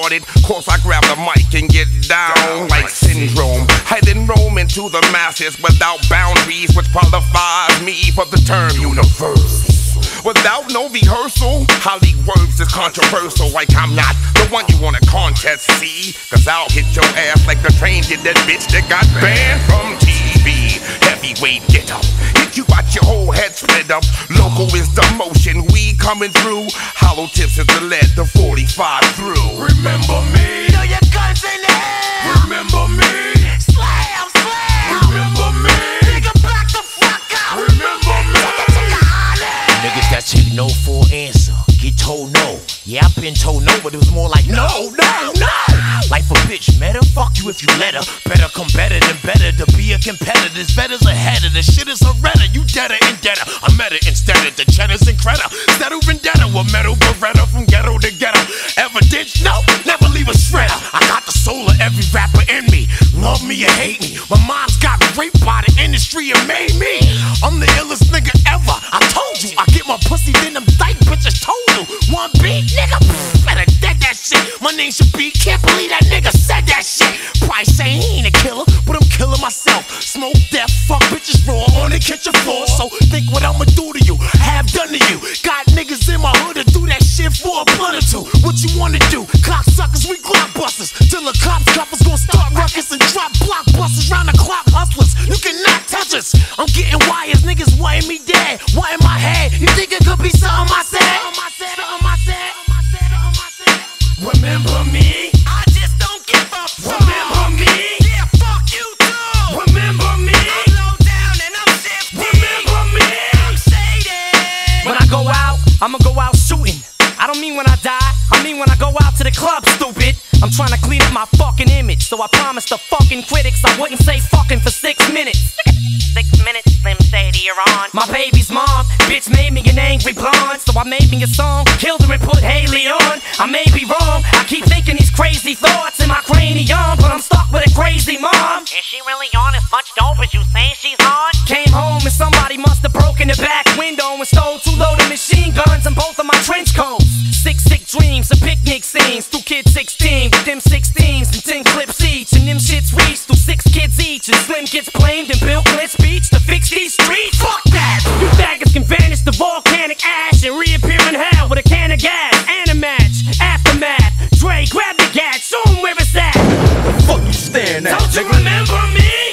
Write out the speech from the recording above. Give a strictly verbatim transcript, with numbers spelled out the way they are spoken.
started. Course I grab the mic and get down like Syndrome. I then roam into the masses without boundaries, which qualifies me for the term universe. Without no rehearsal, Holly words is controversial, like I'm not the one you want a contest, see? Cause I'll hit your ass like the train did that bitch that got banned from T V. Heavyweight get up, hit you got your whole head split up. Local is the motion, we coming through. Hollow tips is the lead, the forty-five through. Remember me? Throw your guns in the air. Remember me? Slam, slam. Remember me? Nigga, back the fuck up. Remember me? Niggas that take no for an answer, get told no. Yeah, I've been told no, but it was more like no, no, no. Life a bitch, meta, fuck you if you let her. Better come better than better to be a competitor. This better's ahead of the shit is a redder. You deader and deader. I met her instead of the cheddars and credit. Settle vendetta with metal beretta from ghetto to ghetto. Ever did? No, never leave a shredder. I got the soul of every rapper in me. Love me or hate me. My mom's got raped by the industry and made me. I'm the illest nigga ever. I told you, I get my pussy, then them dyke bitches told you. One beat, nigga, pff, better dead that shit. My name should be, can't believe that nigga said that shit. Probably say he ain't a killer, but I'm killing myself. Smoke death, fuck bitches raw on the kitchen floor. So think what I'ma do to you, have done to you. Got niggas in my hood to do that shit for a blunt or two. What you wanna do? Cocksuckers, we blockbusters. Till the cops coppers gon' start ruckus and drop blockbusters round the clock hustlers. You cannot touch us. I'm getting wires, niggas wanting me dead. What in my head? You think it could be something I said? Something I said, something I said, something I said, something I said. Remember me? I just don't give a fuck. Remember me? Yeah, fuck you too. Remember me? I'm low down and I'm shifty. Remember me? I'm shaded. When I go out, I'ma go out shooting. I don't mean when I die, I mean when I go out to the club, stupid. I'm trying to clean up my fucking image, so I promised the fucking critics I wouldn't say fucking for six minutes. Six minutes, Slim Shady, you're on. My baby's mom, bitch made me an angry blonde, so I made me a song, killed her and put Haley on. I may be wrong, I keep thinking these crazy thoughts in my cranium, but I'm stuck with a crazy mom. Is she really on as much dope as you say she's on? Came home and somebody must have broken the back window and stole two loaded machine guns and both of my trench coats. Six sick dreams and picnic scenes, two kids sixteen with them sixteens and ten clips each, and them shits reached through six kids each, and Slim gets blamed and Bill Clinton's speech to fix these streets. Fuck that! You faggots can vanish the volcanic ash and reappear in hell with a can of gas and a match. Aftermath, Dre, grab the gat, show 'em where it's at. The fuck you staring at, Don't you nigga? remember me?